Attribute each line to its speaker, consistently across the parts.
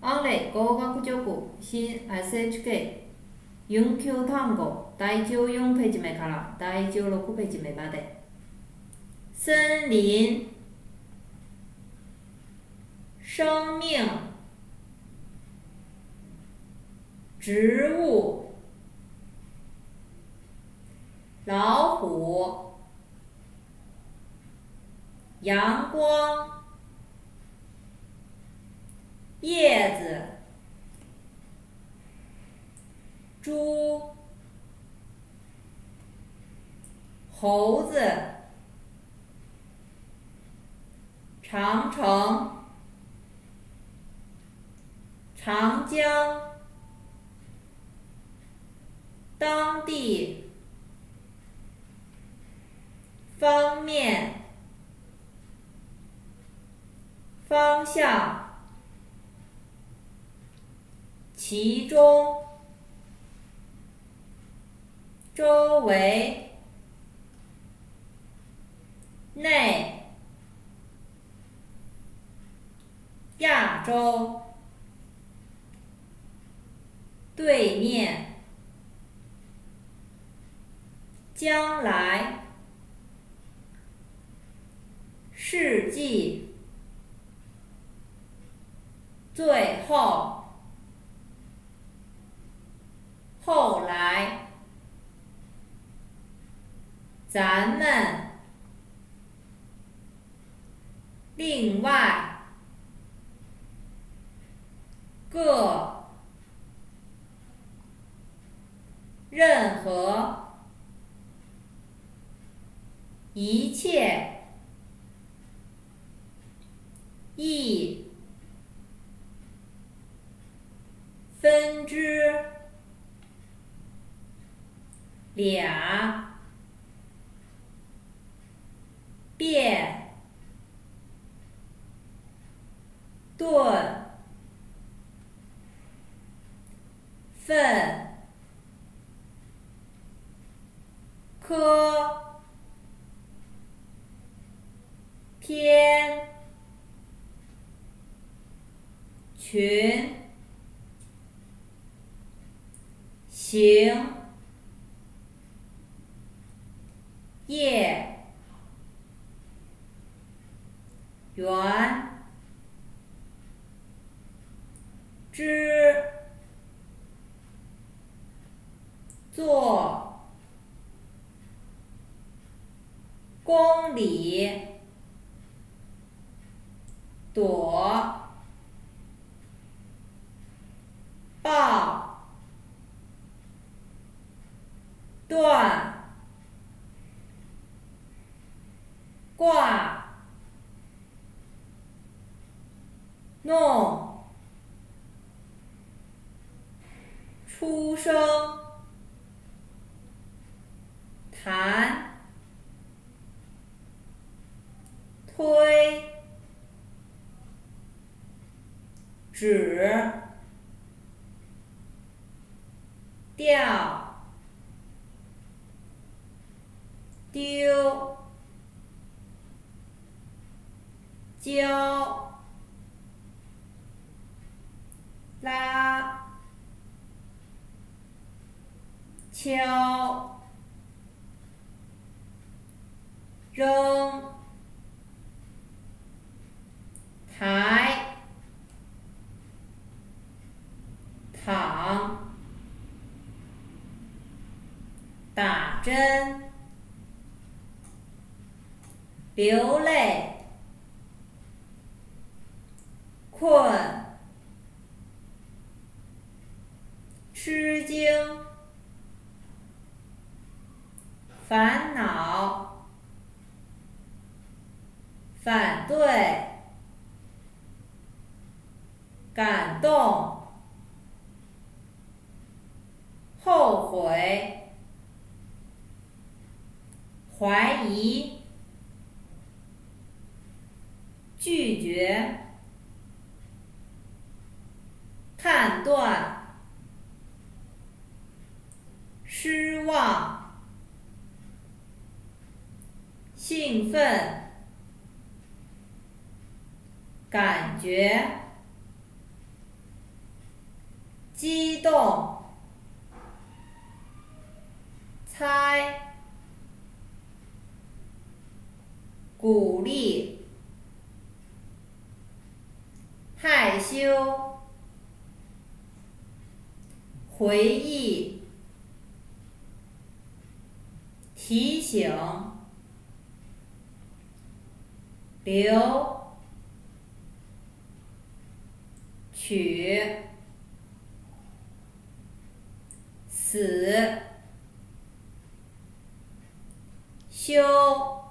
Speaker 1: 案例語学塾新 SHK 4級単語第14ページ目から第16ページ目まで。森林、生命、植物、老虎、阳光、叶子、猪、猴子、长城、长江、当地、方面、方向、其中、周围、内、亚洲、对面、将来、世纪、最后、后来、咱们、另外、各、任何、一切、一、分支、俩、变、顿、份、科、天、群、行、业、圆、之、做、公里、朵、报、断、挂、弄、出生、谈、推、指、掉、丢、交、拉、敲、扔、抬、躺、打针、流泪、困、吃惊、烦恼、反对、感动、后悔、怀疑、拒绝、判断、失望、兴奋、感觉、 激动，猜，鼓励，害羞，回忆，提醒，留，取，死，休，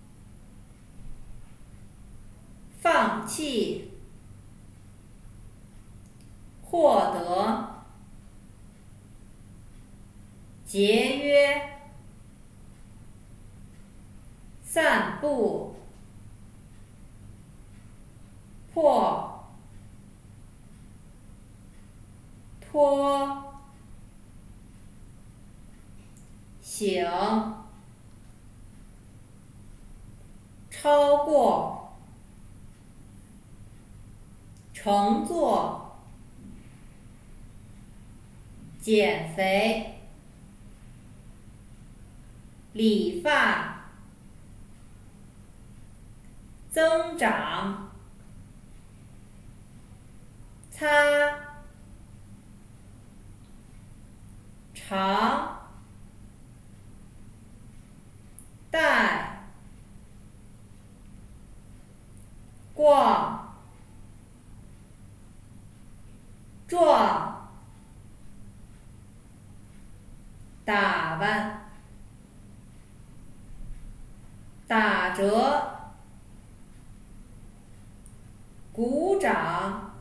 Speaker 1: 放弃，获得，节约，散步，破，脱，醒，超过，乘坐，减肥，理发，增长，擦，长，带，逛，撞，打扮，打折，鼓掌，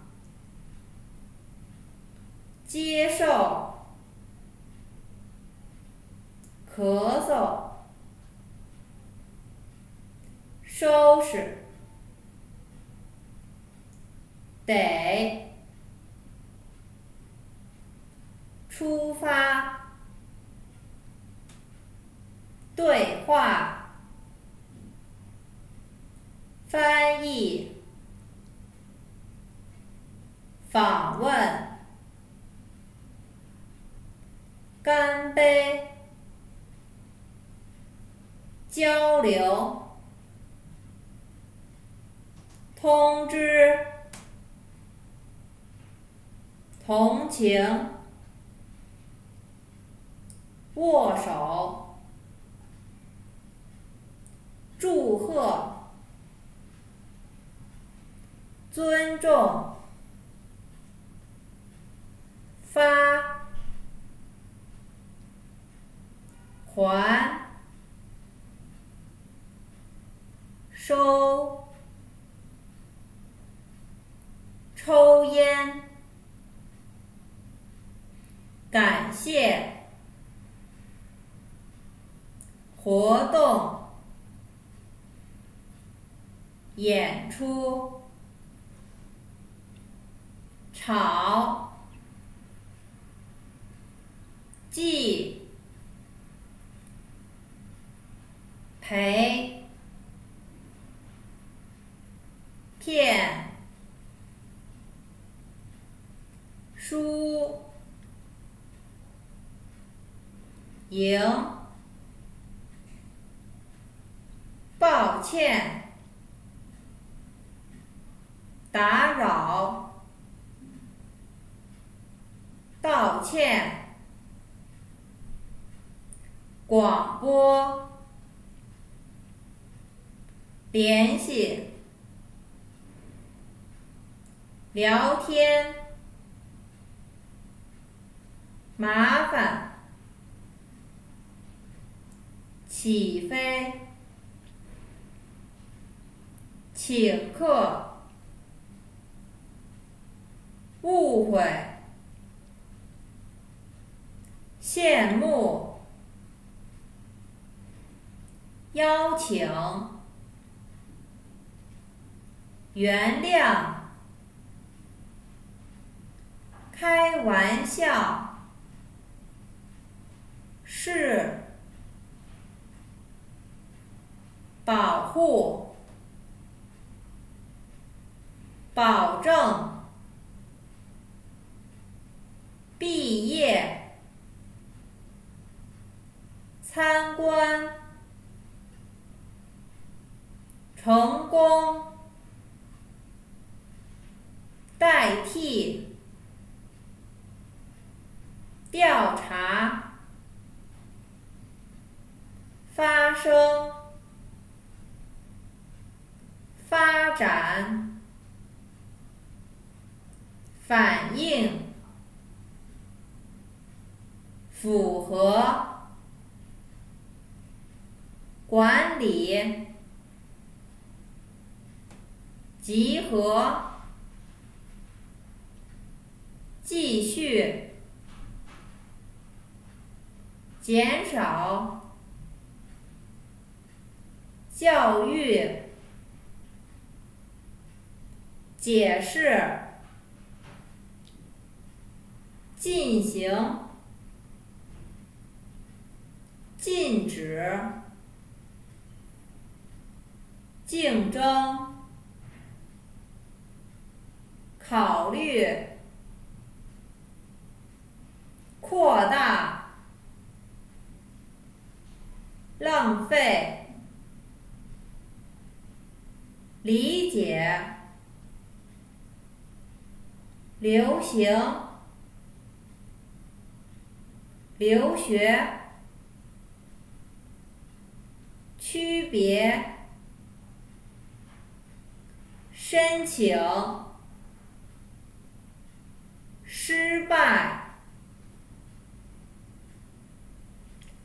Speaker 1: 接受，咳嗽，收拾，得，出发，对话，翻译，访问，干杯，交流，通知，同情，握手，祝贺，尊重，发，还，收，抽烟，感谢，活动，演出，吵，记，赔，骗，输，赢，抱歉，打扰，道歉，广播，联系，聊天，麻烦，起飞，请客，误会，羡慕，邀请，原谅，开玩笑，是，保护，保证， 毕业，参观，成功，代替，调查，发生，发展，反应，符合，管理，集合，继续，减少，教育，解释，进行，禁止，竞争，考虑，扩大，浪费，理解，流行，留学，区别，申请，失败，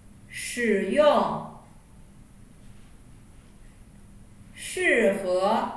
Speaker 1: 使用，适合，